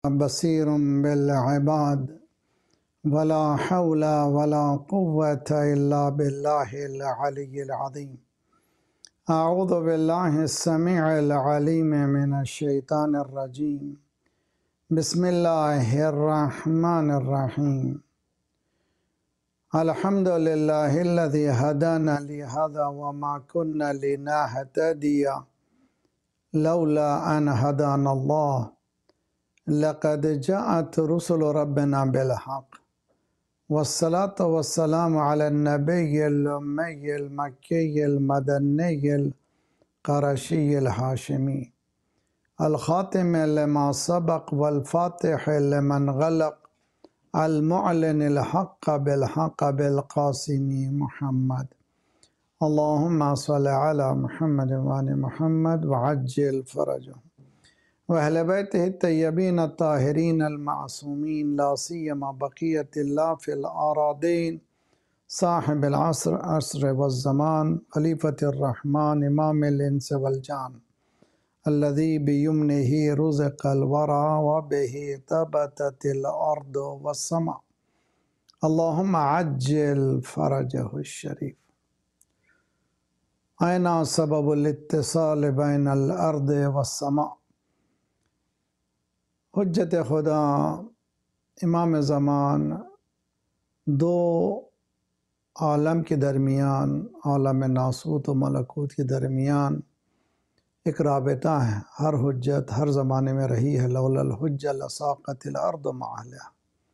بصير بالعباد ولا حول ولا قوة إلا بالله العلي العظيم. أعوذ بالله السميع العليم من الشيطان الرجيم. بسم الله الرحمن الرحيم. الحمد لله الذي هدانا لهذا وما كنا لنهتدي لولا أن هدانا الله. لقد جاءت رسل ربنا بالحق والصلاة والسلام على النبي الأمي المكي المدني القرشي الهاشمي الخاتم لما سبق والفاتح لمن غلق المعلن الحق بالحق بالقاسم محمد. اللهم صل على محمد وآل محمد وعجل فرجهم وأهل بيته الطيبين الطاهرين المعصومين لا سيما بقية الله في الأراضين صاحب العصر والزمان خليفة الرحمن إمام الإنس والجان الذي بيمنه رزق الورى وبه ثبتت الأرض والسماء. اللهم عجل فرجه الشريف. أين سبب الاتصال بين الأرض والسماء؟ حجت خدا امام زمان دو عالم کے درمیان، عالم ناسوت و ملکوت کے درمیان ایک رابطہ ہے. ہر حجت ہر زمانے میں رہی ہے. لولا الحجہ لساقت الارض مع اہلہا.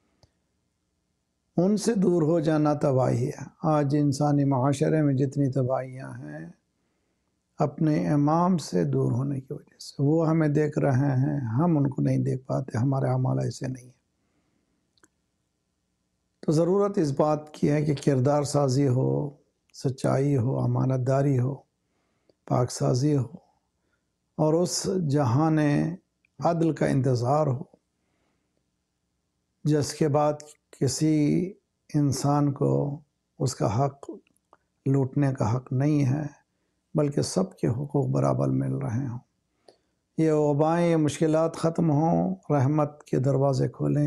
ان سے دور ہو جانا تباہی ہے. آج انسانی معاشرے میں جتنی تباہیاں ہیں اپنے امام سے دور ہونے کی وجہ سے. وہ ہمیں دیکھ رہے ہیں، ہم ان کو نہیں دیکھ پاتے. ہمارے اعمال ایسے نہیں ہیں. تو ضرورت اس بات کی ہے کہ کردار سازی ہو، سچائی ہو، امانت داری ہو، پاک سازی ہو، اور اس جہان عدل کا انتظار ہو جس کے بعد کسی انسان کو اس کا حق لوٹنے کا حق نہیں ہے، بلکہ سب کے حقوق برابر مل رہے ہوں. یہ وبائیں، یہ مشکلات ختم ہوں، رحمت کے دروازے کھولیں.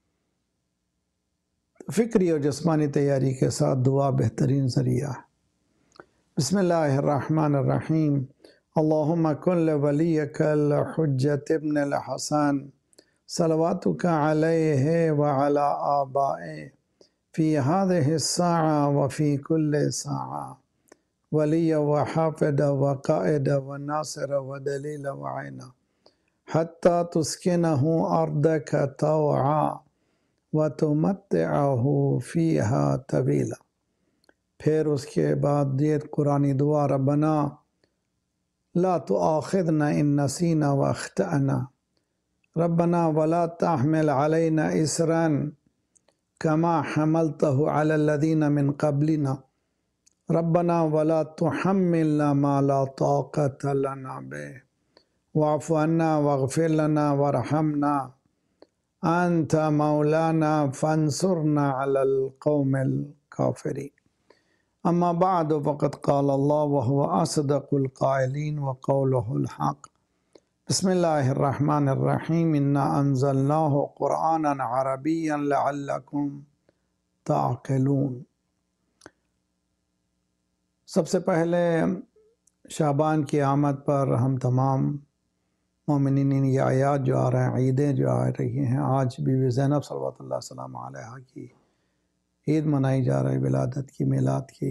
فکری اور جسمانی تیاری کے ساتھ دعا بہترین ذریعہ ہے. بسم اللہ الرحمن الرحیم. اللہم کن لولیک الحجت ابن الحسن صلواتک علیہ وعلی آبائه فی هذه الساعة وفی کل ساعة ولی وحافظ وقائد وناصر ودلیل وعین حتی تسکنہ ارضک طوعا وَتُمَتِّعَهُ فِيهَا طَوِيلًا. پھر اس کے بعد یہ قرآنی دعا: ربنا لا تؤاخذنا ان نسینا واخطأنا ربنا ولا تحمل علينا إصرا كما حملته على الذين من قبلنا ربنا ولا تحملنا ما لا طاقة لنا به واعف عنا واغفر لنا وارحمنا انت مولانا فانصرنا على القوم الكافرين. اما بعد فقد قال الله وهو اصدق القائلين وقوله الحق. بسم الله الرحمن الرحيم. انا انزلناه قرانا عربيا لعلكم تعقلون. سب سے پہلے شعبان کی آمد پر ہم تمام مومنین یہ آیات جو آ رہے ہیں، عیدیں جو آ رہی ہیں، آج بی بی زینب صلوات اللہ السلام علیہا کی عید منائی جا رہی، ولادت کی، میلاد کی.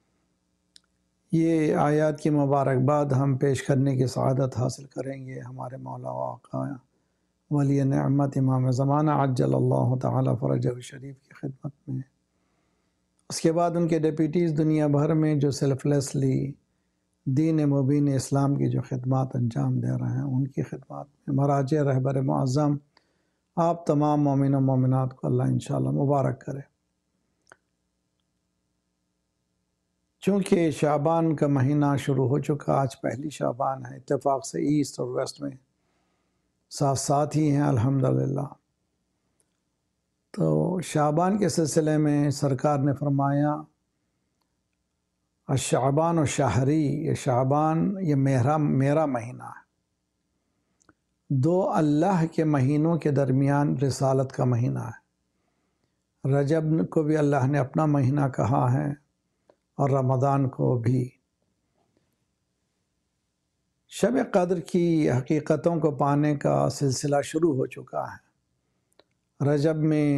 یہ آیات کی مبارکباد ہم پیش کرنے کی سعادت حاصل کریں گے ہمارے مولا و آقا ولی نعمت امام زمانہ عجل اللہ تعالی فرجہ شریف کی خدمت میں. اس کے بعد ان کے ڈیپیٹیز دنیا بھر میں جو سیلف لیسلی دین مبین اسلام کی جو خدمات انجام دے رہے ہیں، ان کی خدمات میں مراجع رہبر معظم آپ تمام مومن و مومنات کو اللہ انشاءاللہ مبارک کرے. چونکہ شعبان کا مہینہ شروع ہو چکا، آج پہلی شعبان ہے. اتفاق سے ایسٹ اور ویسٹ میں ساتھ ساتھ ہی ہیں الحمدللہ. تو شعبان کے سلسلے میں سرکار نے فرمایا الشعبان و شہری، یہ شعبان یہ میرا مہینہ ہے. دو اللہ کے مہینوں کے درمیان رسالت کا مہینہ ہے۔ رجب کو بھی اللہ نے اپنا مہینہ کہا ہے اور رمضان کو بھی۔ شب قدر کی حقیقتوں کو پانے کا سلسلہ شروع ہو چکا ہے۔ رجب میں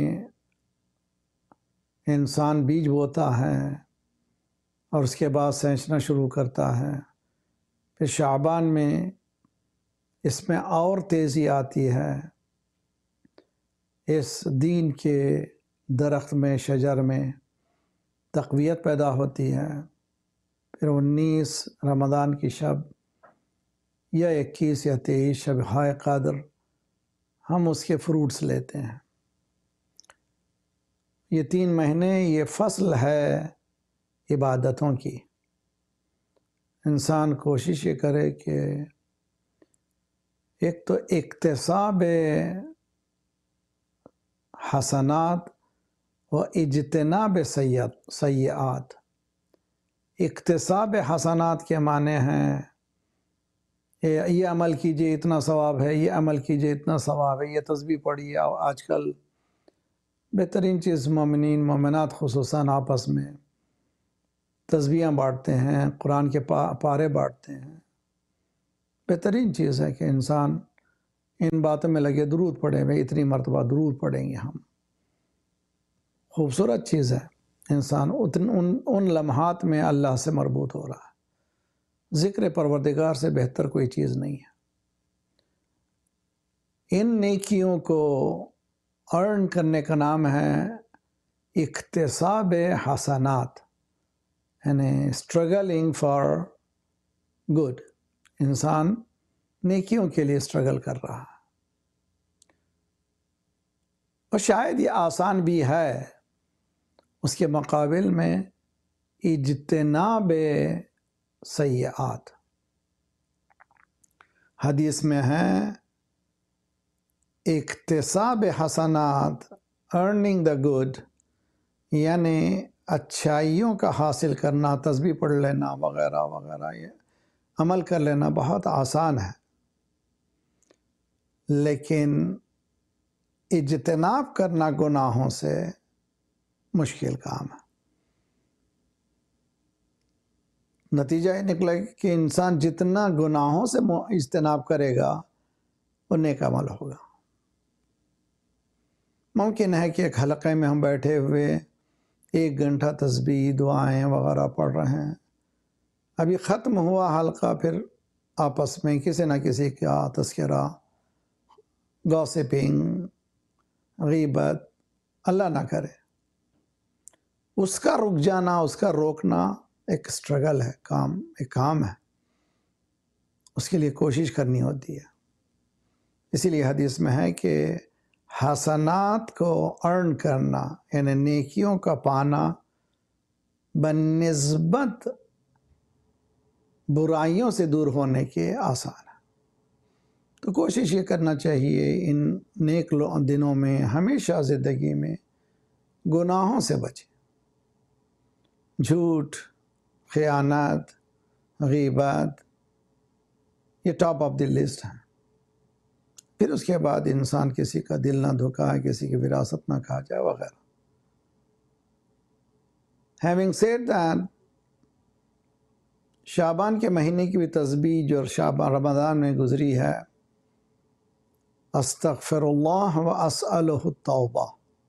انسان بیج بوتا ہے اور اس کے بعد سینچنا شروع کرتا ہے، پھر شعبان میں اس میں اور تیزی آتی ہے، اس دین کے درخت میں، شجر میں تقویت پیدا ہوتی ہے۔ پھر 19 رمضان کی شب یا 21 یا 23 شب ہائے قدر ہم اس کے فروٹس لیتے ہیں۔ یہ 3 مہینے یہ فصل ہے عبادتوں کی۔ انسان کوشش یہ کرے کہ ایک تو اکتساب حسنات و اجتناب سیئات۔ اکتساب حسنات کے معنی ہیں یہ عمل کیجئے اتنا ثواب ہے، یہ عمل کیجئے اتنا ثواب ہے، یہ تسبیح پڑھیے۔ آج کل بہترین چیز مومنین مومنات خصوصاً آپس میں تسبیحاں بانٹتے ہیں، قرآن کے پارے بانٹتے ہیں۔ بہترین چیز ہے کہ انسان ان باتوں میں لگے، درود پڑھیں، بھائی اتنی مرتبہ درود پڑھیں گے ہم۔ خوبصورت چیز ہے، انسان ان لمحات میں اللہ سے مربوط ہو رہا ہے۔ ذکر پروردگار سے بہتر کوئی چیز نہیں ہے۔ ان نیکیوں کو ارن کرنے کا نام ہے اکتساب حسنات، یعنی اسٹرگلنگ فار گڈ۔ انسان نیکیوں کے لیے اسٹرگل کر رہا ہے، اور شاید یہ آسان بھی ہے اس کے مقابل میں اجتناب سیئات۔ حدیث میں ہے اکتساب حسنات، ارننگ دا گڈ، یعنی اچھائیوں کا حاصل کرنا، تسبیح پڑھ لینا وغیرہ وغیرہ، یہ عمل کر لینا بہت آسان ہے، لیکن اجتناب کرنا گناہوں سے مشکل کام ہے۔ نتیجہ یہ نکلے کہ انسان جتنا گناہوں سے اجتناب کرے گا وہ نیک عمل ہوگا۔ ممکن ہے کہ ایک حلقے میں ہم بیٹھے ہوئے 1 گھنٹہ تسبیح دعائیں وغیرہ پڑھ رہے ہیں، ابھی ختم ہوا حلقہ، پھر آپس میں کسی نہ کسی کا تذکرہ، گوسپنگ، غیبت، اللہ نہ کرے، اس کا رک جانا، اس کا روکنا ایک اسٹرگل ہے، ایک کام ہے، اس کے لیے کوشش کرنی ہوتی ہے۔ اسی لیے حدیث میں ہے کہ حسنات کو ارن کرنا، یعنی نیکیوں کا پانا، بنسبت برائیوں سے دور ہونے کے آسان ہے۔ تو کوشش یہ کرنا چاہیے ان نیک دنوں میں ہمیشہ زندگی میں گناہوں سے بچے۔ جھوٹ، خیانت، غیبت، یہ ٹاپ آف دی لسٹ ہے۔ پھر اس کے بعد انسان کسی کا دل نہ دھکائے، کسی کی وراثت نہ کھا جائے وغیرہ۔ Having said that، شعبان کے مہینے کی بھی تسبیح جو رمضان میں گزری ہے، استغفر اللہ و اسألہ التوبہ،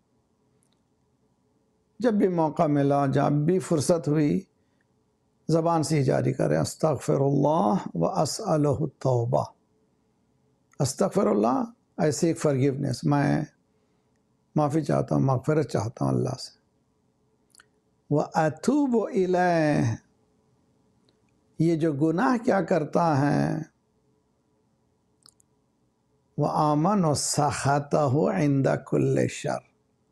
جب بھی موقع ملا، جب بھی فرصت ہوئی، زبان سے ہی جاری کریں، استغفر اللہ و اسألہ التوبہ۔ استغفر اللہ ایسے ایک فرگیونیس، میں معافی چاہتا ہوں، مغفرت چاہتا ہوں اللہ سے۔ وَأَتُوبُ إِلَيْهِ، یہ جو گناہ کیا کرتا ہے، وَآمَنُ سَخَطَهُ عِنْدَ كُلِّ شَرٍ،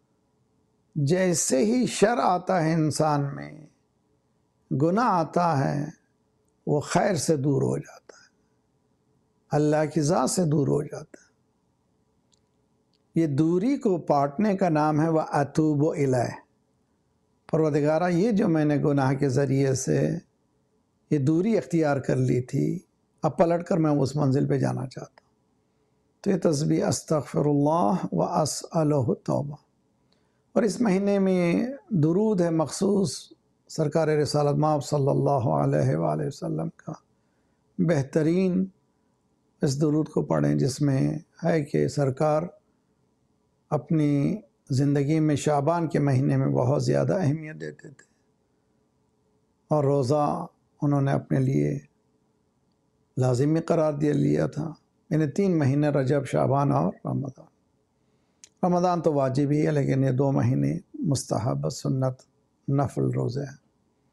جیسے ہی شر آتا ہے انسان میں، گناہ آتا ہے، وہ خیر سے دور ہو جاتا ہے، اللہ کی ذات سے دور ہو جاتا ہے۔ یہ دوری کو پاٹنے کا نام ہے وَأَتُوبُ إِلَيْهِ۔ پروردگارہ، یہ جو میں نے گناہ کے ذریعے سے یہ دوری اختیار کر لی تھی، اب پلٹ کر میں اس منزل پہ جانا چاہتا ہوں۔ تو یہ تسبیح استغفر اللہ و اسألہ التوبہ. اور اس مہینے میں درود ہے مخصوص سرکار رسالت مآب صلی اللہ علیہ وآلہ وسلم کا. بہترین اس درود کو پڑھیں جس میں ہے کہ سرکار اپنی زندگی میں شعبان کے مہینے میں بہت زیادہ اہمیت دیتے تھے، اور روزہ انہوں نے اپنے لیے لازمی قرار لیا تھا. یعنی 3 مہینے رجب، شعبان اور رمضان. رمضان تو واجب ہی ہے، لیکن یہ 2 مہینے مستحب سنت نفل روزے ہیں.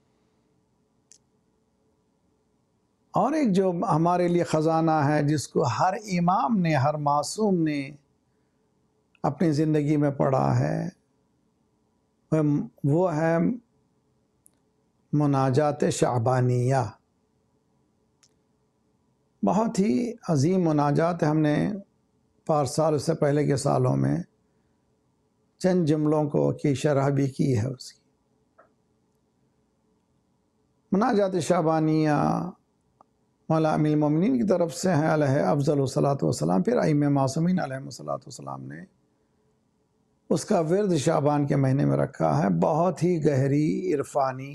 اور ایک جو ہمارے لیے خزانہ ہے جس کو ہر امام نے، ہر معصوم نے اپنی زندگی میں پڑھا ہے، وہ ہے مناجات شعبانیہ. بہت ہی عظیم مناجات. ہم نے پارسال اس سے پہلے کے سالوں میں چند جملوں کی شرح بھی کی ہے. اس کی مناجات شعبانیہ مولا امیر المومنین کی طرف سے ہیں علیہ افضل الصلاۃ والسلام. پھر ائمہ معصومین علیہ الصلاۃ والسلام نے اس کا ورد شعبان کے مہینے میں رکھا ہے. بہت ہی گہری، عرفانی،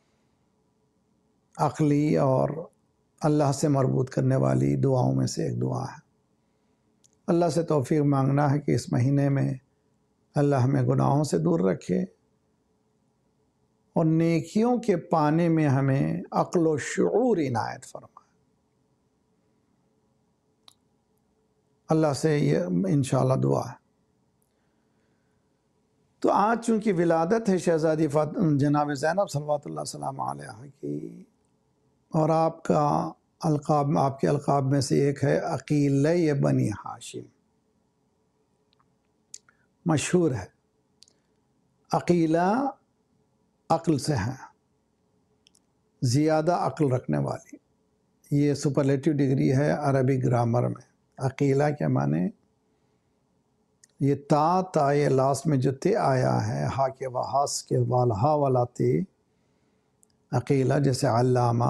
عقلی اور اللہ سے مربوط کرنے والی دعاؤں میں سے ایک دعا ہے. اللہ سے توفیق مانگنا ہے کہ اس مہینے میں اللہ ہمیں گناہوں سے دور رکھے اور نیکیوں کے پانے میں ہمیں عقل و شعور عنایت فرمائے. اللہ سے یہ انشاءاللہ دعا ہے. تو آج چونکہ ولادت ہے شہزادی جناب زینب صلوات اللہ السلام علیہ کی، اور آپ کا القاب، آپ کے القاب میں سے ایک ہے عقیلہ بنی ہاشم. مشہور ہے عقیلہ، عقل سے ہیں، زیادہ عقل رکھنے والی. یہ سپرلیٹو ڈگری ہے عربی گرامر میں. عقیلہ کے معنی یہ تائے لاس میں جو تے آیا ہے، ہا کے وحاس کے والہا والا تے، عقیلہ جیسے علامہ،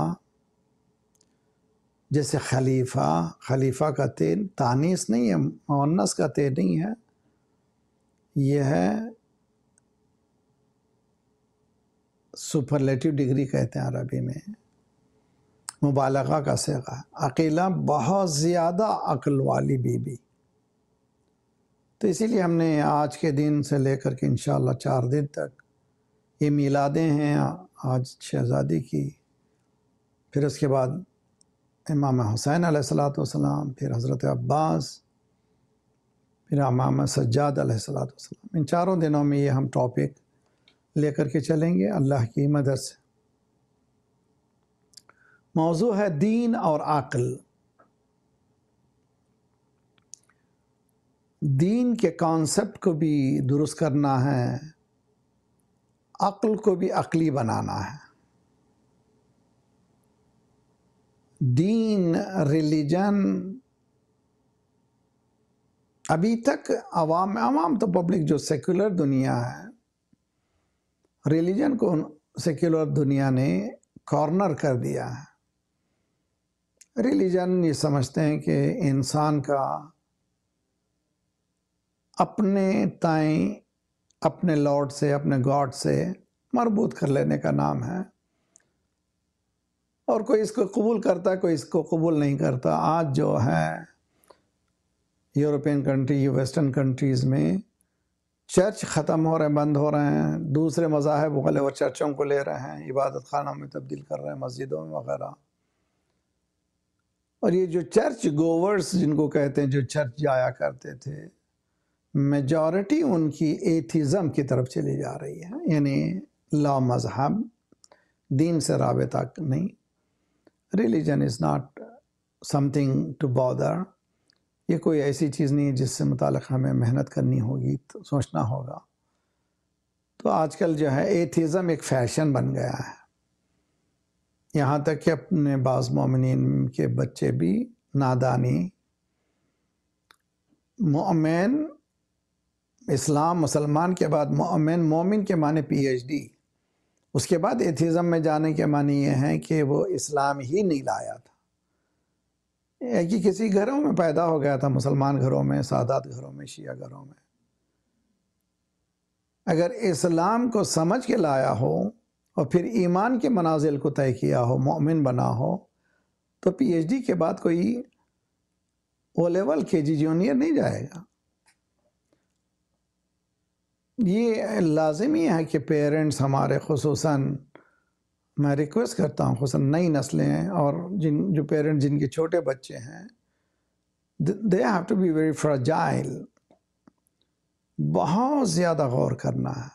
جیسے خلیفہ. خلیفہ کا تے تانیث نہیں ہے، مؤنث کا تے نہیں ہے، یہ ہے سپرلیٹو ڈگری کہتے ہیں عربی میں، مبالغہ کا صیغہ. عقیلہ بہت زیادہ عقل والی بی بی. تو اسی لیے ہم نے آج کے دن سے لے کر کے انشاءاللہ 4 دن تک یہ میلادیں ہیں. آج شہزادی کی، پھر اس کے بعد امام حسین علیہ الصلاۃ والسلام، پھر حضرت عباس، پھر امام سجاد علیہ الصلاۃ والسلام. ان 4 دنوں میں یہ ہم ٹاپک لے کر کے چلیں گے اللہ کی مدد سے. موضوع ہے دین اور عقل. دین کے کانسیپٹ کو بھی درست کرنا ہے، عقل کو بھی عقلی بنانا ہے. دین، ریلیجن، ابھی تک عوام تو پبلک جو سیکولر دنیا ہے، ریلیجن کو سیکولر دنیا نے کارنر کر دیا ہے. ریلیجن یہ سمجھتے ہیں کہ انسان کا اپنے تائیں اپنے لارڈ سے، اپنے گاڈ سے مربوط کر لینے کا نام ہے، اور کوئی اس کو قبول کرتا ہے، کوئی اس کو قبول نہیں کرتا. آج جو ہے یورپین کنٹری، ویسٹرن کنٹریز میں چرچ ختم ہو رہے ہیں، بند ہو رہے ہیں. دوسرے مذاہب والے وہ چرچوں کو لے رہے ہیں، عبادت خانوں میں تبدیل کر رہے ہیں، مسجدوں میں وغیرہ. اور یہ جو چرچ گوورز جن کو کہتے ہیں، جو چرچ جایا کرتے تھے، میجورٹی ان کی ایتھیزم کی طرف چلی جا رہی ہے. یعنی لا مذہب، دین سے رابطہ نہیں. Religion is not something to bother. یہ کوئی ایسی چیز نہیں ہے جس سے متعلق ہمیں محنت کرنی ہوگی، تو سوچنا ہوگا. تو آج کل جو ہے ایتھیزم ایک فیشن بن گیا ہے. یہاں تک کہ اپنے بعض مومنین کے بچے بھی نادانی، مومن، اسلام مسلمان کے بعد مومن کے معنی PhD، اس کے بعد ایتھیزم میں جانے کے معنی یہ ہیں کہ وہ اسلام ہی نہیں لایا تھا. ایک ہی کسی گھروں میں پیدا ہو گیا تھا، مسلمان گھروں میں، سادات گھروں میں، شیعہ گھروں میں. اگر اسلام کو سمجھ کے لایا ہو اور پھر ایمان کے منازل کو طے کیا ہو، مومن بنا ہو، تو پی ایچ ڈی کے بعد کوئی او لیول کے جی جونیئر نہیں جائے گا. یہ لازمی ہے کہ پیرنٹس ہمارے، خصوصاً میں ریکویسٹ کرتا ہوں، خصوصاً نئی نسلیں اور جو پیرنٹ جن کے چھوٹے بچے ہیں، they have to be very fragile. بہت زیادہ غور کرنا ہے.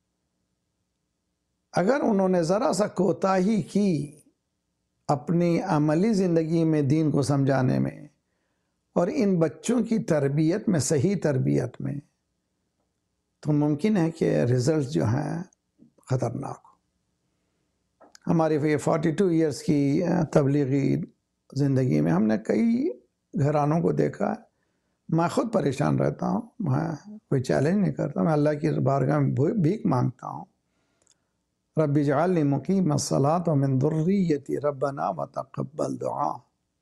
اگر انہوں نے ذرا سا کوتاہی کی اپنی عملی زندگی میں دین کو سمجھانے میں اور ان بچوں کی تربیت میں، صحیح تربیت میں، تو ممکن ہے کہ رزلٹ جو ہیں خطرناک ہو. ہماری 42 ایئرس کی تبلیغی زندگی میں ہم نے کئی گھرانوں کو دیکھا ہے. میں خود پریشان رہتا ہوں، میں کوئی چیلنج نہیں کرتا، میں اللہ کی بارگاہ میں بھیک مانگتا ہوں، رب اجعلنی مقیم الصلاۃ ومن ذریتی ربنا وتقبل دعا.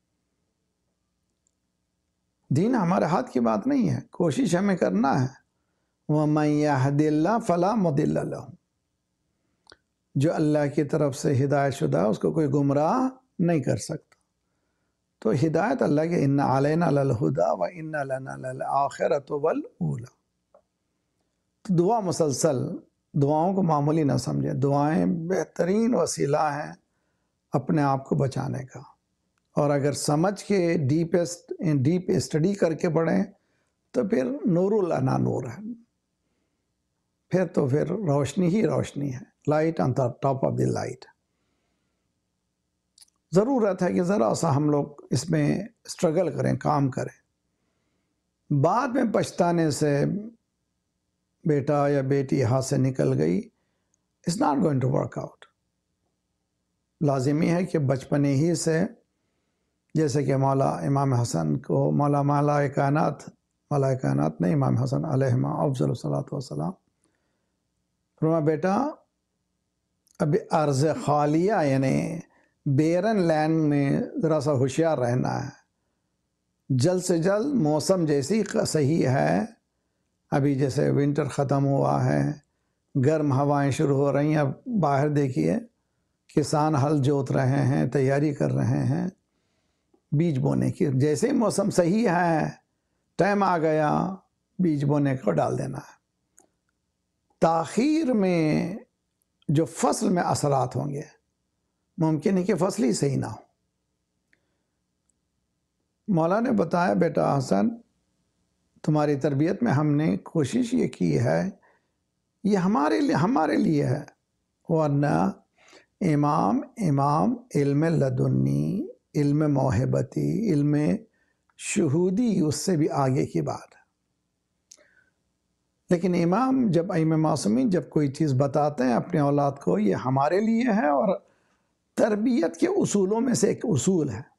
دین ہمارے ہاتھ کی بات نہیں ہے، کوشش ہمیں کرنا ہے. وَمَن يَهْدِ اللَّهُ فَلَا مُضِلَّ لَهُ، جو اللہ کی طرف سے ہدایت شدہ ہے اس کو کوئی گمراہ نہیں کر سکتا. تو ہدایت اللہ کے اِنَّ عَلَيْنَا لَلْهُدَىٰ وَإِنَّ لَنَا لَلْآخِرَةُ وَالْأُولَىٰ. تو دعا مسلسل، دعاؤں کو معمولی نہ سمجھیں. دعائیں بہترین وسیلہ ہیں اپنے آپ کو بچانے کا. اور اگر سمجھ کے ڈیپ اسٹڈی کر کے پڑھیں تو پھر نور النا نور ہے، پھر روشنی ہی روشنی ہے. Light on top of the light. ضرورت ہے کہ ذرا سا ہم لوگ اس میں اسٹرگل کریں، کام کریں. بعد میں پچھتانے سے بیٹا یا بیٹی ہاتھ سے نکل گئی، it's not going to work out. لازمی ہے کہ بچپنے ہی سے، جیسے کہ مولا امام حسن کو مولا کائنات نہیں، امام حسن علیہ افضل الصلاۃ والسلام، فرمایا بیٹا ابھی ارض خالیہ یعنی بیرن لینڈ میں ذرا سا ہوشیار رہنا ہے. جلد سے جلد موسم جیسی صحیح ہے، ابھی جیسے ونٹر ختم ہوا ہے، گرم ہوائیں شروع ہو رہی ہیں. اب باہر دیکھیے کسان ہل جوت رہے ہیں، تیاری کر رہے ہیں بیج بونے کی. جیسے ہی موسم صحیح ہے، ٹائم آ گیا، بیج بونے کو ڈال دینا ہے. تاخیر میں جو فصل میں اثرات ہوں گے، ممکن ہے کہ فصل ہی صحیح نہ ہو. مولا نے بتایا بیٹا حسن، تمہاری تربیت میں ہم نے کوشش یہ کی ہے، یہ ہمارے لیے ہے، ورنہ امام علم لدنی، علم موہبتی، علم شہودی اس سے بھی آگے کی بات ہے. لیکن امام جب ائمہ معصومین جب کوئی چیز بتاتے ہیں اپنے اولاد کو، یہ ہمارے لیے ہے اور تربیت کے اصولوں میں سے ایک اصول ہے.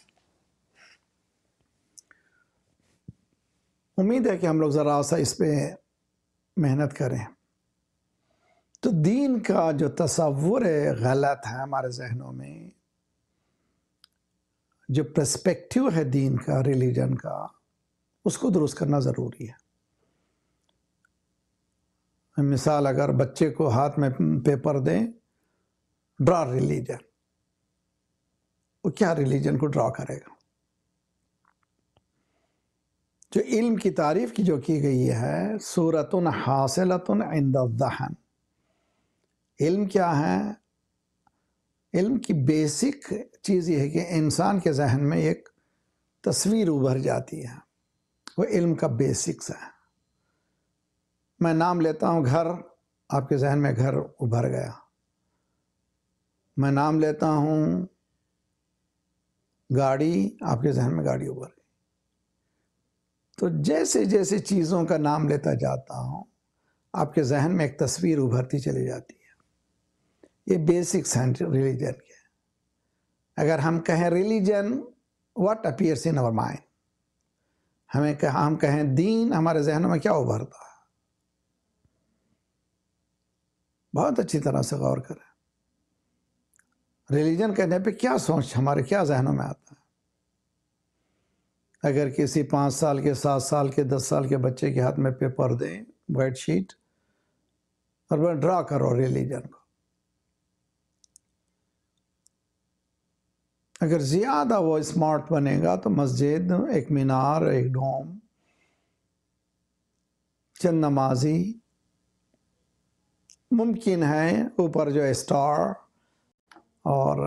امید ہے کہ ہم لوگ ذرا سا اس پہ محنت کریں. تو دین کا جو تصور غلط ہے ہمارے ذہنوں میں، جو پرسپیکٹیو ہے دین کا، ریلیجن کا، اس کو درست کرنا ضروری ہے. مثال اگر بچے کو ہاتھ میں پیپر دیں، ڈرا ریلیجن، وہ کیا ریلیجن کو ڈرا کرے گا؟ جو علم کی تعریف کی جو کی گئی ہے، صورت حاصلۃ عند الذہن. علم کیا ہے؟ علم کی بیسک چیز یہ ہے کہ انسان کے ذہن میں ایک تصویر ابھر جاتی ہے، وہ علم کا بیسکس ہے. میں نام لیتا ہوں گھر، آپ کے ذہن میں گھر ابھر گیا. میں نام لیتا ہوں گاڑی، آپ کے ذہن میں گاڑی ابھر گئی. تو جیسے جیسے چیزوں کا نام لیتا جاتا ہوں، آپ کے ذہن میں ایک تصویر ابھرتی چلی جاتی ہے. یہ بیسکس ہیں ریلیجن کے. اگر ہم کہیں religion, what appears in our mind, ہم کہیں دین، ہمارے ذہنوں میں کیا ابھرتا ہے؟ بہت اچھی طرح سے غور کریں. ریلیجن کہنے پہ کیا سوچ ہمارے کیا ذہنوں میں آتا ہے؟ اگر کسی 5 سال کے 7 سال کے 10 سال کے بچے کے ہاتھ میں پیپر دیں وائٹ شیٹ اور وہ ڈرا کرو ریلیجن کو، اگر زیادہ وہ اسمارٹ بنے گا تو مسجد، ایک مینار، ایک ڈوم، چند نمازی، ممکن ہے اوپر جو اسٹار اور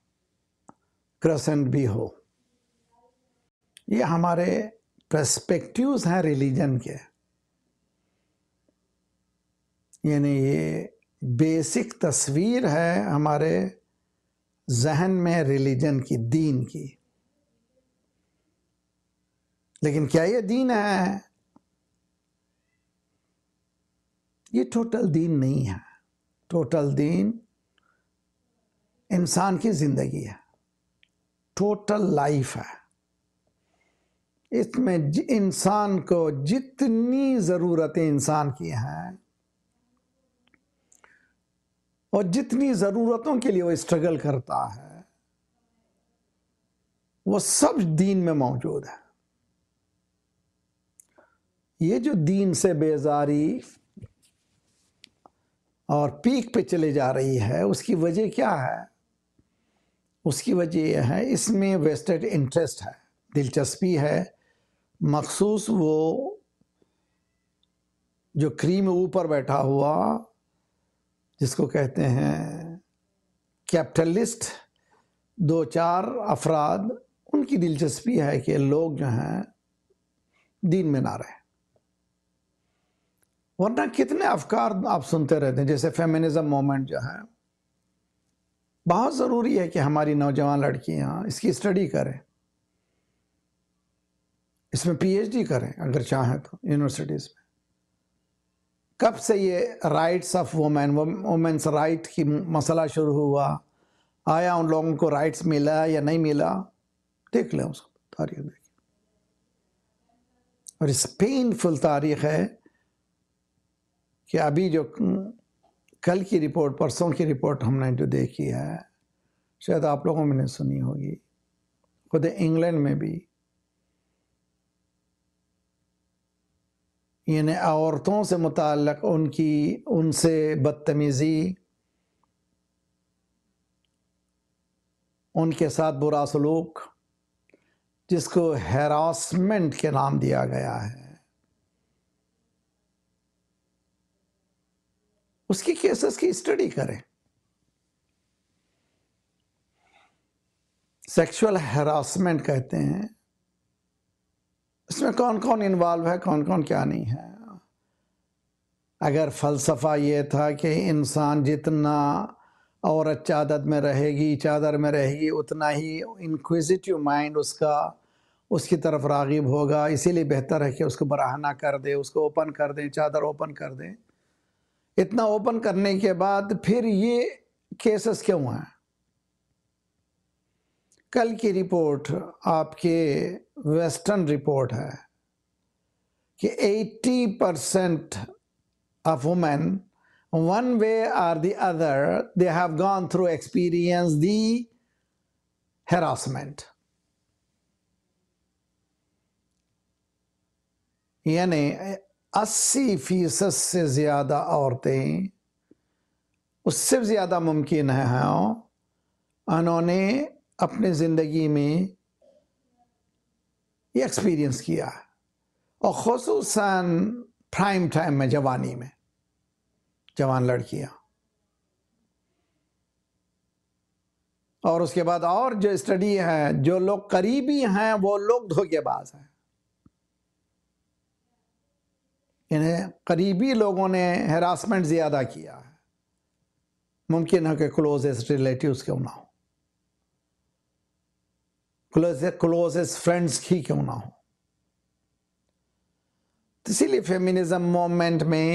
کرسنٹ بھی ہو. یہ ہمارے پرسپیکٹیوز ہیں ریلیجن کے، یعنی یہ بیسک تصویر ہے ہمارے ذہن میں ریلیجن کی، دین کی. لیکن کیا یہ دین ہے؟ یہ ٹوٹل دین نہیں ہے. ٹوٹل دین انسان کی زندگی ہے، ٹوٹل لائف ہے. اس میں انسان کو جتنی ضرورتیں انسان کی ہیں اور جتنی ضرورتوں کے لیے وہ اسٹرگل کرتا ہے وہ سب دین میں موجود ہے. یہ جو دین سے بیزاری اور پیک پہ چلے جا رہی ہے، اس کی وجہ کیا ہے؟ اس کی وجہ یہ ہے اس میں ویسٹڈ انٹرسٹ ہے، دلچسپی ہے. مخصوص وہ جو کریم اوپر بیٹھا ہوا جس کو کہتے ہیں کیپٹلسٹ، 2-4 افراد، ان کی دلچسپی ہے کہ لوگ جو ہیں دین میں نہ رہیں. ورنہ کتنے افکار آپ سنتے رہتے ہیں، جیسے فیمنزم مومنٹ جو ہے. بہت ضروری ہے کہ ہماری نوجوان لڑکیاں اس کی اسٹڈی کریں، اس میں پی ایچ ڈی کریں اگر چاہیں تو یونیورسٹیز میں. کب سے یہ رائٹس آف وومنس رائٹ کی مسئلہ شروع ہوا؟ آیا ان لوگوں کو رائٹس ملا یا نہیں ملا؟ دیکھ لیں اس کو، تاریخ دیکھیں. اور اس پینفل تاریخ ہے کہ ابھی جو کل کی رپورٹ، پرسوں کی رپورٹ ہم نے جو دیکھی ہے، شاید آپ لوگوں میں نے سنی ہوگی، خود انگلینڈ میں بھی یعنی عورتوں سے متعلق ان سے بدتمیزی، ان کے ساتھ برا سلوک، جس کو ہیراسمنٹ کے نام دیا گیا ہے، اس کی کیسز کی اسٹڈی کریں. سیکشول ہیراسمنٹ کہتے ہیں. اس میں کون کون انوالو ہے، کون کون کیا نہیں ہے. اگر فلسفہ یہ تھا کہ انسان جتنا عورت چادر میں رہے گی اتنا ہی انکویزیٹیو مائنڈ اس کی طرف راغب ہوگا، اسی لیے بہتر ہے کہ اس کو براہ نہ کر دے، اس کو اوپن کر دیں، چادر اوپن کر دیں. اتنا اوپن کرنے کے بعد پھر یہ کیسز کیوں ہیں؟ کل کی رپورٹ آپ کے ویسٹرن رپورٹ ہے کہ 80% of women, one way or the other, they have gone through experience the harassment. یعنی 80% سے زیادہ عورتیں، اس سے زیادہ ممکن ہے انہوں نے اپنی زندگی میں یہ ایکسپیرینس کیا، اور خصوصاً پرائم ٹائم میں، جوانی میں، جوان لڑکیاں. اور اس کے بعد اور جو اسٹڈی ہے، جو لوگ قریبی ہیں وہ لوگ دھوکے باز ہیں. انہیں قریبی لوگوں نے ہراسمنٹ زیادہ کیا ہے. ممکن ہے کہ کلوزسٹ ریلیٹیوز کیوں نہ ہو، کلوزسٹ فرینڈز ہی کیوں نہ ہو. اسی لیے فیمنزم موومنٹ میں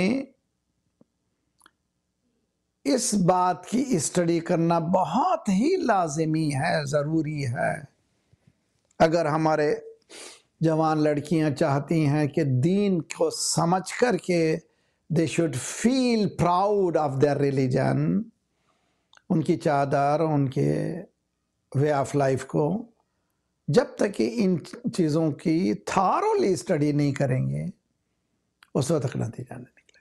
اس بات کی اسٹڈی کرنا بہت ہی لازمی ہے، ضروری ہے. اگر ہمارے جوان لڑکیاں چاہتی ہیں کہ دین کو سمجھ کر کے they should feel proud of their religion، ان کی چادر، ان کے وے آف لائف کو جب تک کہ ان چیزوں کی تھارولی اسٹڈی نہیں کریں گے اس وقت تک نتیجہ نہیں نکلے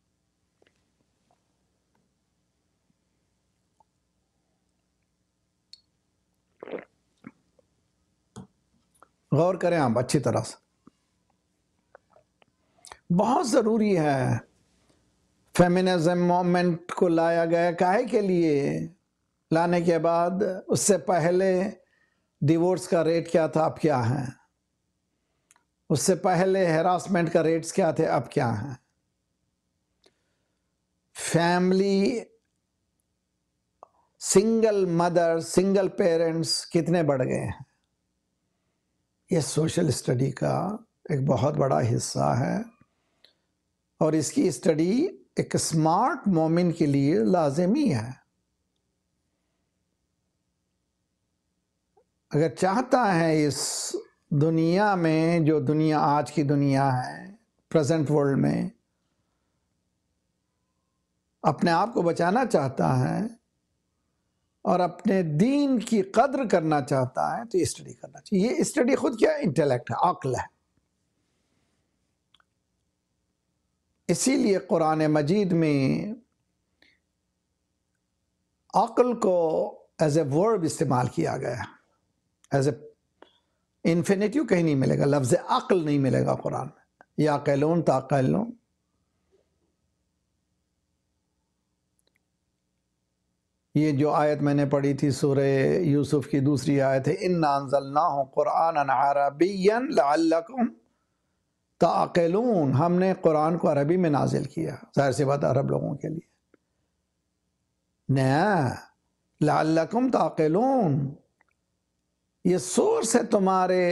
گا۔ غور کریں آپ اچھی طرح سے، بہت ضروری ہے۔ فیمنزم موومنٹ کو لایا گیا کاہے کے لیے؟ لانے کے بعد اس سے پہلے ڈیورس کا ریٹ کیا تھا، اب کیا ہے؟ اس سے پہلے ہراسمنٹ کا ریٹس کیا تھے، اب کیا ہیں؟ Family, single mother, single parents کتنے بڑھ گئے ہیں؟ یہ سوشل اسٹڈی کا ایک بہت بڑا حصہ ہے، اور اس کی اسٹڈی ایک اسمارٹ مومن کے لیے لازمی ہے۔ اگر چاہتا ہے اس دنیا میں، جو دنیا آج کی دنیا ہے، پریزنٹ ورلڈ میں اپنے آپ کو بچانا چاہتا ہے اور اپنے دین کی قدر کرنا چاہتا ہے تو یہ اسٹڈی کرنا چاہیے۔ یہ اسٹڈی خود کیا انٹلیکٹ ہے، عقل ہے۔ اسی لیے قرآن مجید میں عقل کو ایز اے ورب استعمال کیا گیا، ایز اے انفینیٹیو کہیں نہیں ملے گا، لفظ عقل نہیں ملے گا قرآن میں، یعقلون تعقلون۔ یہ جو آیت میں نے پڑھی تھی سورہ یوسف کی دوسری آیت ہے، اِنَّا أَنزَلْنَاهُ قُرْآنًا عَرَبِيًّا لَعَلَّكُمْ تعقلون۔ ہم نے قرآن کو عربی میں نازل کیا، ظاہر سی بات عرب لوگوں کے لیے، نہ لعلکم تعقلون۔ یہ سورس ہے تمہارے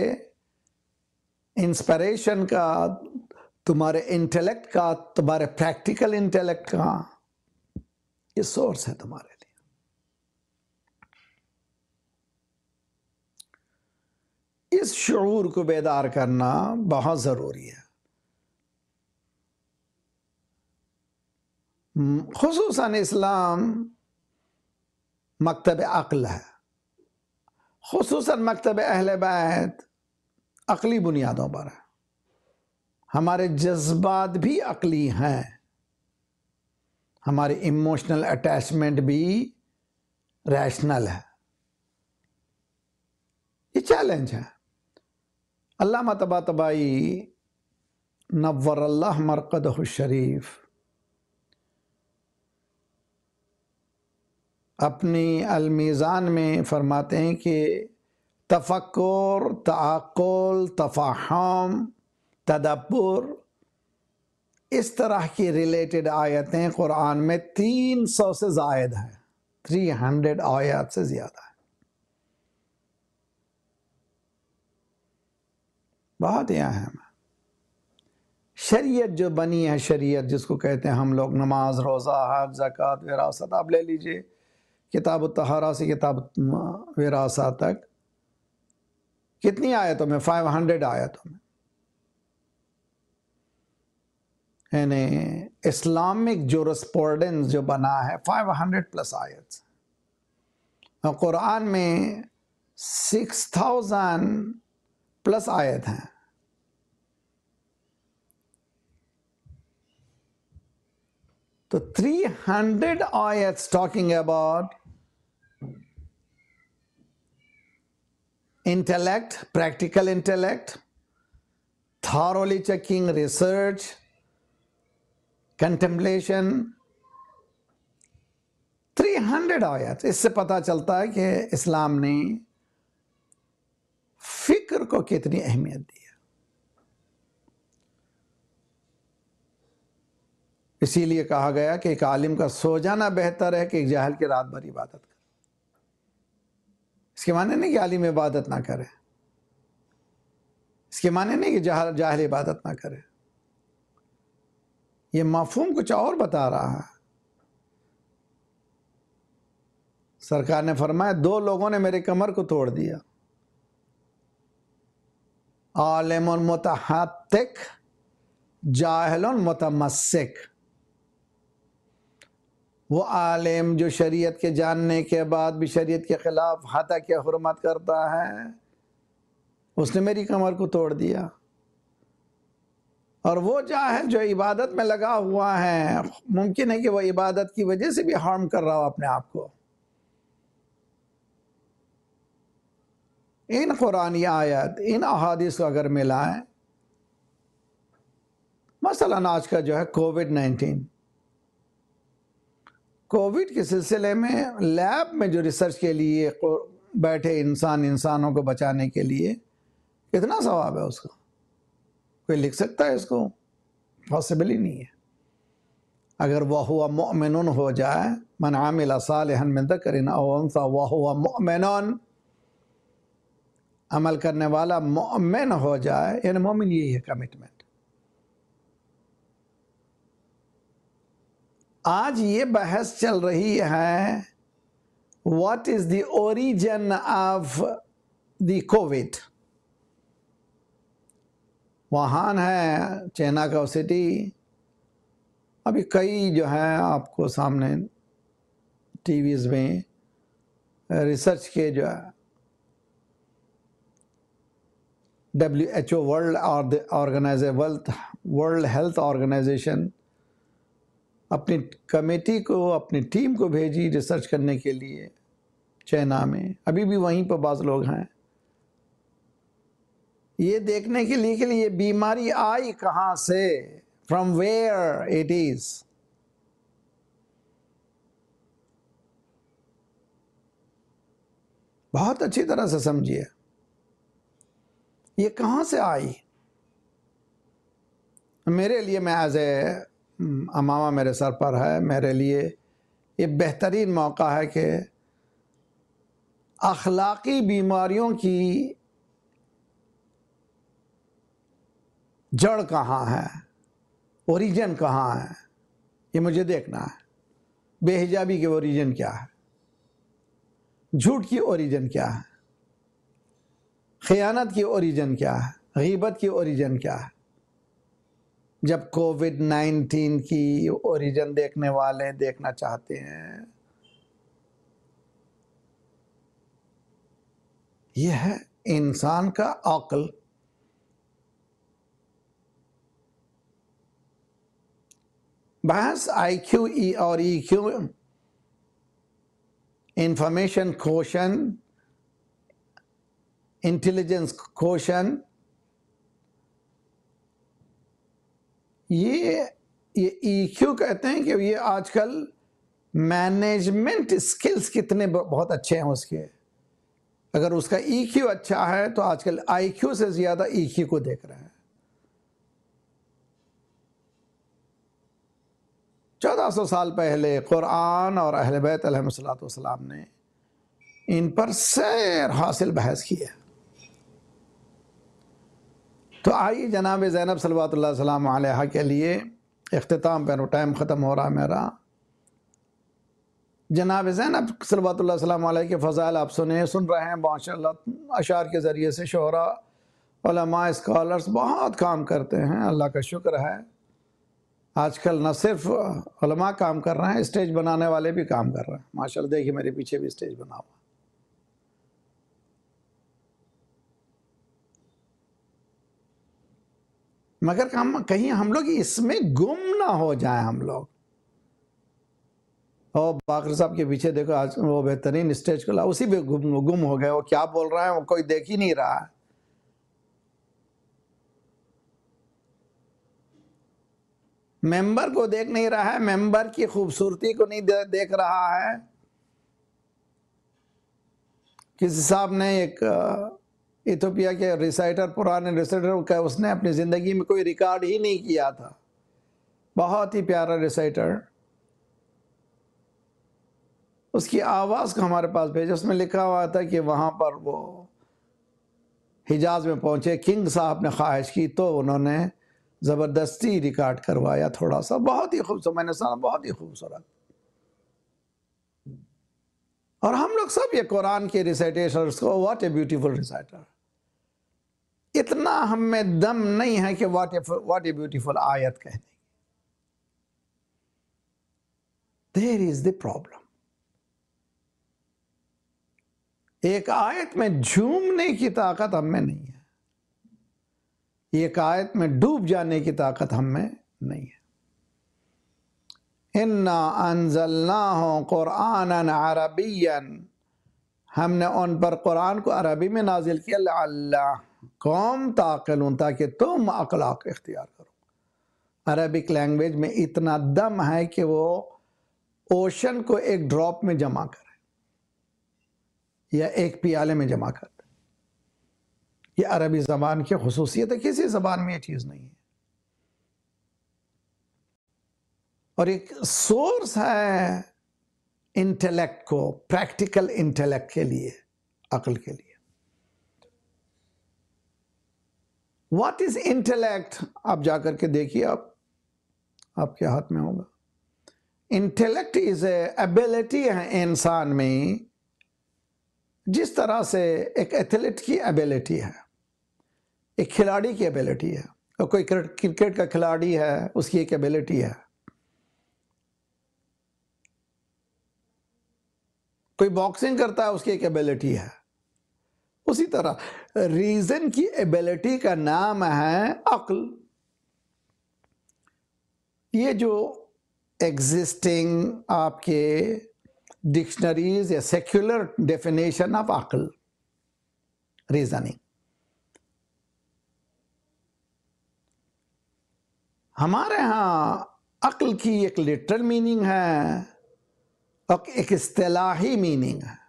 انسپریشن کا، تمہارے انٹلیکٹ کا، تمہارے پریکٹیکل انٹلیکٹ کا، یہ سورس ہے تمہارے لیے۔ اس شعور کو بیدار کرنا بہت ضروری ہے، خصوصاً اسلام مکتب عقل ہے، خصوصاً مکتب اہل بیت عقلی بنیادوں پر ہے۔ ہمارے جذبات بھی عقلی ہیں، ہماری ایموشنل اٹیچمنٹ بھی ریشنل ہے۔ یہ چیلنج ہے۔ علامہ طباطبائی نور اللہ مرقدہ الشریف اپنی المیزان میں فرماتے ہیں کہ تفکر، تعقل، تفہم، تدبر، اس طرح کی ریلیٹڈ آیتیں قرآن میں 300 سے زائد ہیں، 300 آیات سے زیادہ ہے، بہت ہی اہم ہے۔ شریعت جو بنی ہے، شریعت جس کو کہتے ہیں ہم لوگ، نماز، روزہ، حج، زکوٰۃ، وراثت، آپ لے لیجئے کتاب الطہارہ سے کتاب وراثت تک، کتنی آیتوں میں؟ 500 آیتوں میں، یعنی اسلامک جورسپروڈنس جو بنا ہے 500 پلس آیت، اور قرآن میں 6000 پلس آیت ہیں۔ تو 300 آیتس talking about intellect, practical intellect, thoroughly checking, research, contemplation، 300 آیات۔ اس سے پتہ چلتا ہے کہ اسلام نے فکر کو کتنی اہمیت دی ہے۔ اسی لیے کہا گیا کہ ایک عالم کا سو جانا بہتر ہے کہ ایک جاہل کی رات بھر عبادت کرے۔ اس کے معنی نہیں کہ عالم عبادت نہ کرے، اس کے معنی نہیں کہ جاہل عبادت نہ کرے، یہ مفہوم کچھ اور بتا رہا ہے۔ سرکار نے فرمایا 2 لوگوں نے میرے کمر کو توڑ دیا، عالم متحتک، جاہل متمسک۔ وہ عالم جو شریعت کے جاننے کے بعد بھی شریعت کے خلاف ہتک یا حرمت کرتا ہے، اس نے میری کمر کو توڑ دیا. اور وہ جاہل جو عبادت میں لگا ہوا ہے، ممکن ہے کہ وہ عبادت کی وجہ سے بھی ہارم کر رہا ہو اپنے آپ کو. ان قرآنی آیت، ان احادیث کو اگر ملائیں، مثلا آج کا جو ہے کووڈ کے سلسلے میں لیب میں جو ریسرچ کے لیے بیٹھے انسانوں کو بچانے کے لیے، کتنا ثواب ہے اس کو؟ کوئی لکھ سکتا ہے اس کو؟ پاسبل ہی نہیں ہے. اگر وَهُوَ مُؤْمِنٌ ہو جائے، من عمل صالحا من ذکر او انثى وَهُوَ مُؤْمِنٌ، عمل کرنے والا مؤمن ہو جائے، یعنی مومن یہی ہے کمٹمنٹ. آج یہ بحث چل رہی ہے، what is the origin of the Covid. Wuhan ہے چائنا کا سٹی، ابھی کئی جو ہے آپ کو سامنے ٹی ویز میں ریسرچ کے جو ہے WHO ورلڈ ہیلتھ آرگنائزیشن اپنی کمیٹی کو، اپنی ٹیم کو بھیجی ریسرچ کرنے کے لیے چائنا میں. ابھی بھی وہیں پہ بعض لوگ ہیں، یہ دیکھنے کے لیے کہ یہ بیماری آئی کہاں سے، فرام ویئر اٹ از. بہت اچھی طرح سے سمجھیے یہ کہاں سے آئی. میرے لیے، میں ایز اے امامہ میرے سر پر ہے، میرے لیے یہ بہترین موقع ہے کہ اخلاقی بیماریوں کی جڑ کہاں ہے، اوریجن کہاں ہے، یہ مجھے دیکھنا ہے. بے حجابی کے اوریجن کیا ہے، جھوٹ کی اوریجن کیا ہے، خیانت کی اوریجن کیا ہے، غیبت کی اوریجن کیا ہے. جب کووڈ-19 کی اوریجن دیکھنے والے دیکھنا چاہتے ہیں، یہ ہے انسان کا عقل. بحث آئی کیو اور ای کیو، انفارمیشن کوشن، انٹیلیجنس کوشن، یہ ای کیو کہتے ہیں کہ یہ آج کل مینجمنٹ سکلز کتنے بہت اچھے ہیں اس کے. اگر اس کا ای کیو اچھا ہے تو آج کل آئی کیو سے زیادہ ای کیو کو دیکھ رہے ہیں. 1400 سال پہلے قرآن اور اہل بیت علیہ السلام نے ان پر سیر حاصل بحث کی ہے. تو آئیے جناب زینب صلوات اللہ السلام علیہ کے لیے اختتام پہ، ٹائم ختم ہو رہا ہے میرا. جناب زینب صلوات اللہ السلام علیہ کے فضائل آپ سن رہے ہیں ماشاءاللہ. اشعار کے ذریعے سے شعراء، علماء، اسکالرز بہت کام کرتے ہیں، اللہ کا شکر ہے. آج کل نہ صرف علماء کام کر رہے ہیں، اسٹیج بنانے والے بھی کام کر رہے ہیں ماشاءاللہ. دیکھیے میرے پیچھے بھی اسٹیج بنا ہوا. مگر کہیں ہم لوگ اس میں گم نہ ہو جائیں. ہم لوگ باقر صاحب کے پیچھے دیکھو، آج وہ بہترین اسٹیج کھلا، اسی پہ گم ہو گئے. وہ کیا بول رہا ہے وہ کوئی دیکھ ہی نہیں رہا. ممبر کو دیکھ نہیں رہا ہے، ممبر کی خوبصورتی کو نہیں دیکھ رہا ہے. کسی صاحب نے ایک ایتھوپیا کے ریسائٹر، پرانے ریسائٹر کا، اس نے اپنی زندگی میں کوئی ریکارڈ ہی نہیں کیا تھا، بہت ہی پیارا ریسائٹر. اس کی آواز کو ہمارے پاس بھیجا. اس میں لکھا ہوا تھا کہ وہاں پر وہ حجاز میں پہنچے، کنگ صاحب نے خواہش کی تو انہوں نے زبردستی ریکارڈ کروایا تھوڑا سا. بہت ہی خوبصورت، میں نے سنا بہت ہی خوبصورت. اور ہم لوگ سب یہ قرآن کے ریسائٹیشنز کو، واٹ اے بیوٹیفل ریسائٹر. اتنا ہم میں دم نہیں ہے کہ واٹ اے بیوٹیفل آیت کہنے کی. There is the problem. ایک آیت میں جھومنے کی طاقت ہم میں نہیں ہے. یہ ایک آیت میں ڈوب جانے کی طاقت ہم میں نہیں ہے۔ اِنَّا أَنزَلْنَاهُ قُرْآنًا عَرَبِيًّا، ہم نے ان پر قرآن کو عربی میں نازل کیا، لَعَلَّكُمْ تَعْقِلُونَ، تاکہ تم عقل اختیار کرو۔ عربک لینگویج میں اتنا دم ہے کہ وہ اوشن کو ایک ڈراپ میں جمع کرے یا ایک پیالے میں جمع کرے۔ یہ عربی زبان کی خصوصیت ہے، کسی زبان میں یہ چیز نہیں ہے۔ اور ایک سورس ہے انٹلیکٹ کو، پریکٹیکل انٹلیکٹ کے لیے، عقل کے لیے۔ What is intellect? آپ جا کر کے دیکھیے، آپ کے ہاتھ میں ہوگا۔ انٹلیکٹ از اے ایبلٹی ہے انسان میں، جس طرح سے ایک ایتھلیٹ کی ایبلٹی ہے، ایک کھلاڑی کی ایبلٹی ہے، اور کوئی کرکٹ کا کھلاڑی ہے، اس کی ایک ایبلٹی ہے، کوئی باکسنگ کرتا ہے، اس کی ایک ایبلٹی ہے۔ اسی طرح ریزن کی ایبلٹی کا نام ہے عقل۔ یہ جو ایگزسٹنگ آپ کے ڈکشنریز یا سیکولر ڈیفینیشن آف عقل، ریزننگ، ہمارے ہاں عقل کی ایک لٹرل میننگ ہے اور ایک اصطلاحی میننگ ہے۔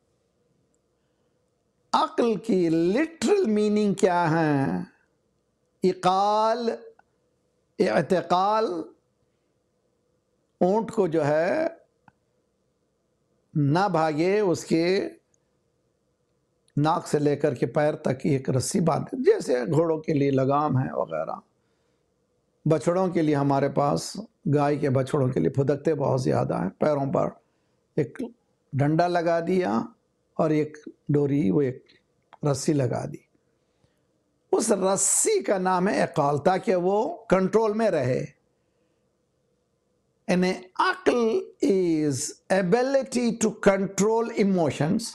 عقل کی لٹرل میننگ کیا ہے؟ عقال، اعتقال، اونٹ کو جو ہے نہ بھاگے، اس کے ناک سے لے کر کے پیر تک ایک رسی باندھے، جیسے گھوڑوں کے لیے لگام ہے وغیرہ۔ بچڑوں کے لیے ہمارے پاس، گائے کے بچڑوں کے لیے پھدکتے بہت زیادہ ہیں، پیروں پر ایک ڈنڈا لگا دیا اور ایک ڈوری، وہ ایک رسی لگا دی۔ اس رسی کا نام ہے عقال، تاکہ وہ کنٹرول میں رہے۔ یعنی عقل is ability to control emotions۔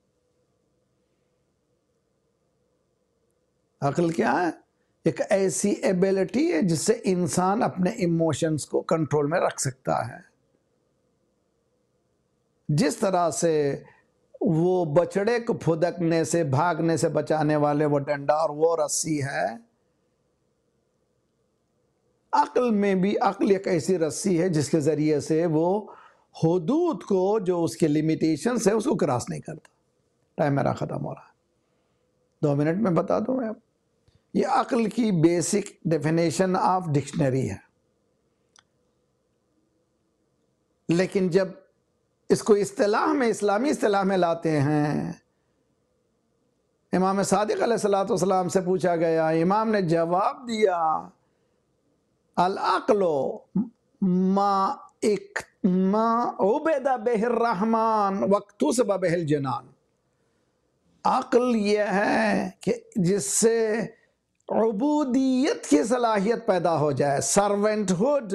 عقل کیا ہے؟ ایک ایسی ایبلٹی ہے جس سے انسان اپنے ایموشنز کو کنٹرول میں رکھ سکتا ہے۔ جس طرح سے وہ بچڑے کو پھدکنے سے، بھاگنے سے بچانے والے وہ ڈنڈا اور وہ رسی ہے، عقل میں بھی عقل ایک ایسی رسی ہے جس کے ذریعے سے وہ حدود کو، جو اس کے لیمیٹیشنز ہے، اس کو کراس نہیں کرتا۔ ٹائم میرا ختم ہو رہا ہے، 2 منٹ میں بتا دوں میں اب۔ یہ عقل کی بیسک ڈیفینیشن آف ڈکشنری ہے، لیکن جب اس کو اصطلاح میں، اسلامی اصطلاح میں لاتے ہیں، امام صادق علیہ السلام سے پوچھا گیا، امام نے جواب دیا، العقل ما عبد بہ الرحمن واکتسب بہ الجنان۔ عقل یہ ہے کہ جس سے عبودیت کی صلاحیت پیدا ہو جائے، سرونٹ ہوڈ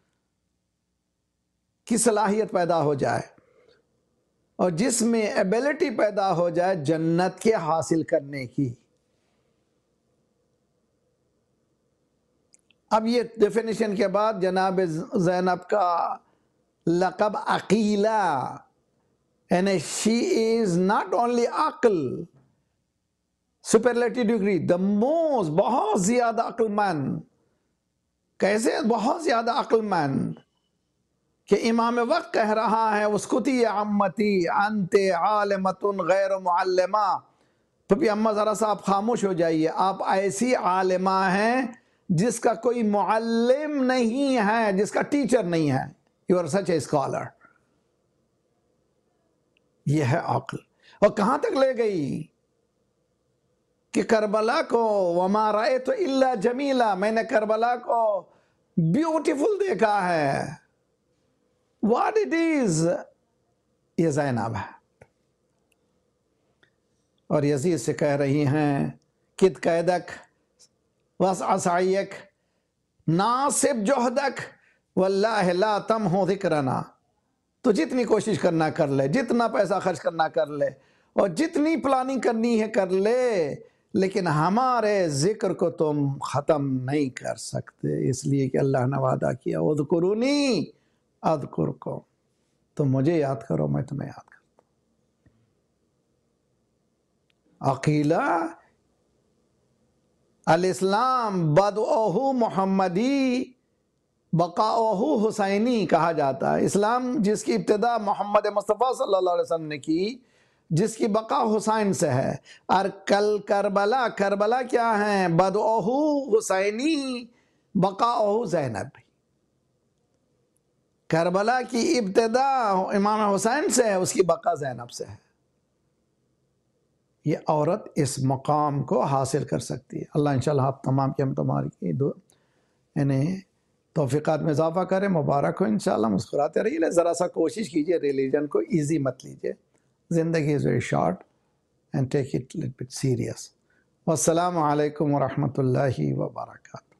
کی صلاحیت پیدا ہو جائے، اور جس میں ایبلٹی پیدا ہو جائے جنت کے حاصل کرنے کی۔ اب یہ ڈیفینیشن کے بعد جناب زینب کا لقب عقیلہ، یعنی شی از ناٹ اونلی عقل، سپرلیٹو ڈگری، دا موسٹ، بہت زیادہ عقل مند۔ کیسے بہت زیادہ عقل مند؟ کہ امام وقت کہہ رہا ہے، اسکتی یا عمتی انت عالمۃ غیر معلمہ، پھپھی اماں ذرا سا آپ خاموش ہو جائیے، آپ ایسی عالمہ ہیں جس کا کوئی معلم نہیں ہے، جس کا ٹیچر نہیں ہے۔ You are such a scholar. یہ ہے عقل۔ اور کہاں تک لے گئی کہ کربلا کو، وما رأیت الا جمیلا، میں نے کربلا کو بیوٹیفل دیکھا ہے۔ What it is? یہ زینب ہے، اور یزید سے کہہ رہی ہیں، کد قیدک وسع سعیک ناصب جہدک واللہ لا تمحو ذکرنا۔ تو جتنی کوشش کرنا کر لے، جتنا پیسہ خرچ کرنا کر لے، اور جتنی پلاننگ کرنی ہے کر لے، لیکن ہمارے ذکر کو تم ختم نہیں کر سکتے، اس لیے کہ اللہ نے وعدہ کیا اذکرونی اذکرکم، تم مجھے یاد کرو میں تمہیں یاد کرتا ہوں۔ عقیلہ الاسلام بدءہ محمدی بقاؤہ حسینی کہا جاتا ہے۔ اسلام جس کی ابتدا محمد مصطفیٰ صلی اللہ علیہ وسلم نے کی، جس کی بقا حسین سے ہے، اور کربلا کیا ہے؟ بدءہ حسینی بقاؤہ زینب بھی۔ کربلا کی ابتدا امام حسین سے ہے، اس کی بقا زینب سے ہے۔ یہ عورت اس مقام کو حاصل کر سکتی ہے۔ اللہ انشاءاللہ آپ تمام کی ہم تمہاری یعنی توفیقات میں اضافہ کریں، مبارک ہو انشاءاللہ، مسکراتے رہیے، ذرا سا کوشش کیجئے ریلیجن کو ایزی مت لیجئے، زندگی is very short and take it a little bit serious۔ والسلام علیکم ورحمۃ اللہ وبرکاتہ۔